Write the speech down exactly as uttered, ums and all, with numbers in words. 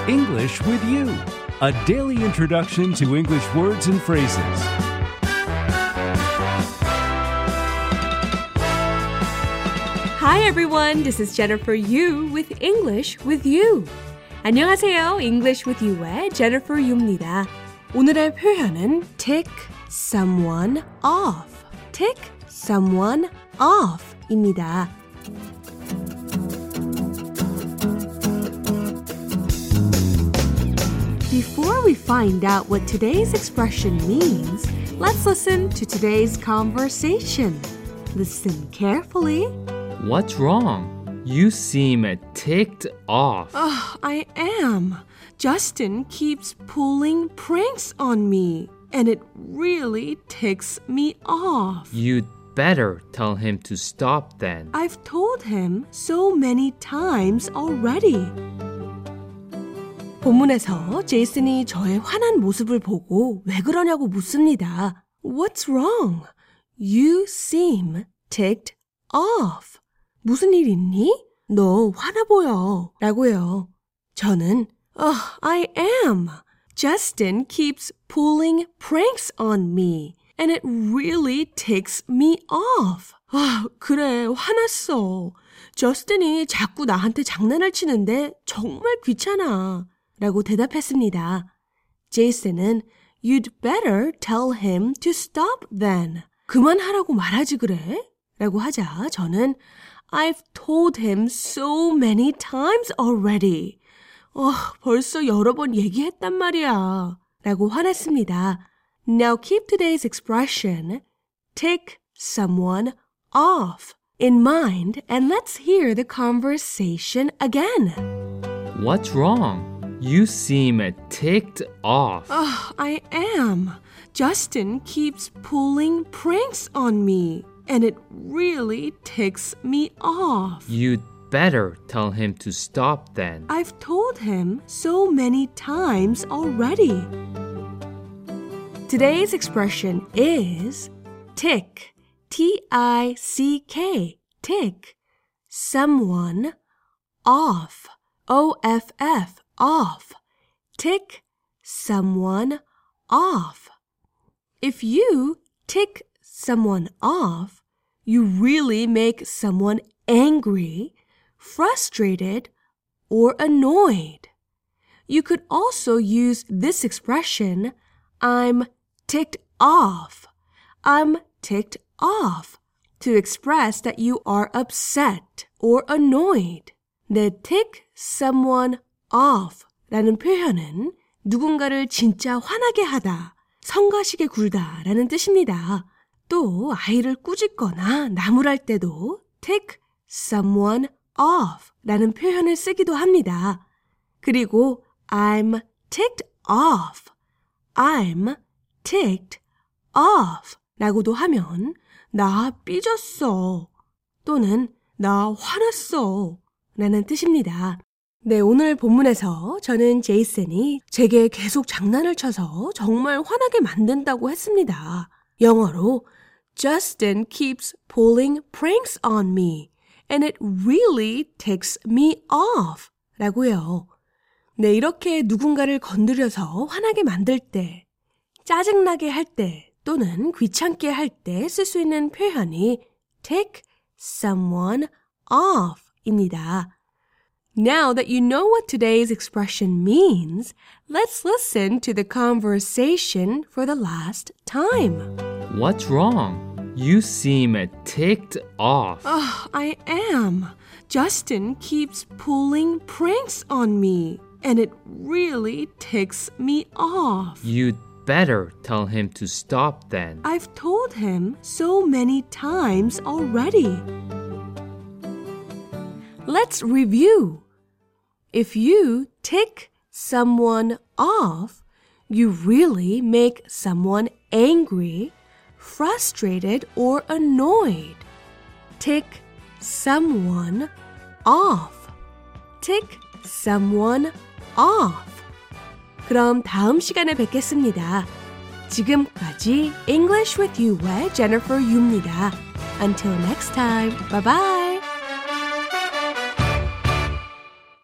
English with You, a daily introduction to English words and phrases. Hi everyone, this is Jennifer Yu with English with You. 안녕하세요, English with You의 Jennifer Yu입니다. 오늘의 표현은 take someone off, take someone off입니다. Before we find out what today's expression means, let's listen to today's conversation. Listen carefully. What's wrong? You seem ticked off. Oh, I am. Justin keeps pulling pranks on me, and it really ticks me off. You'd better tell him to stop then. I've told him so many times already. 본문에서 제이슨이 저의 화난 모습을 보고 왜 그러냐고 묻습니다. What's wrong? You seem ticked off. 무슨 일 있니? 너 화나 보여. 라고요. 저는 Oh, I am. Justin keeps pulling pranks on me, and it really ticks me off. 아, 그래, 화났어. 저스틴이 자꾸 나한테 장난을 치는데 정말 귀찮아. 라고 대답했습니다. 제이슨은 You'd better tell him to stop then. 그만하라고 말하지 그래? 라고 하자 저는 I've told him so many times already. 어, 벌써 여러 번 얘기했단 말이야. 라고 화냈습니다. Now keep today's expression, tick someone off, in mind, and let's hear the conversation again. What's wrong? You seem ticked off. Oh, I am. Justin keeps pulling pranks on me, and it really ticks me off. You'd better tell him to stop then. I've told him so many times already. Today's expression is tick, T I C K, tick, someone off, O F F, off, tick someone off. If you tick someone off, you really make someone angry, frustrated, or annoyed. You could also use this expression, I'm ticked off, I'm ticked off, to express that you are upset or annoyed. 내 tick someone off 라는 표현은 누군가를 진짜 화나게 하다, 성가시게 굴다 라는 뜻입니다. 또 아이를 꾸짖거나 나무랄 때도 tick someone off 라는 표현을 쓰기도 합니다. 그리고 I'm ticked off, I'm ticked off 라고도 하면 나 삐졌어 또는 나 화났어 라는 뜻입니다. 네, 오늘 본문에서 저는 제이슨이 제게 계속 장난을 쳐서 정말 화나게 만든다고 했습니다. 영어로 Justin keeps pulling pranks on me and it really ticks me off 라고요. 네, 이렇게 누군가를 건드려서 화나게 만들 때, 짜증나게 할 때 또는 귀찮게 할 때 쓸 수 있는 표현이 tick someone off 입니다. Now that you know what today's expression means, let's listen to the conversation for the last time. What's wrong? You seem ticked off. Oh, I am. Justin keeps pulling pranks on me, and it really ticks me off. You'd better tell him to stop then. I've told him so many times already. Let's review. If you tick someone off, you really make someone angry, frustrated, or annoyed. Tick someone off. Tick someone off. 그럼 다음 시간에 뵙겠습니다. 지금까지 English with You의 Jennifer Yu입니다. Until next time, bye bye.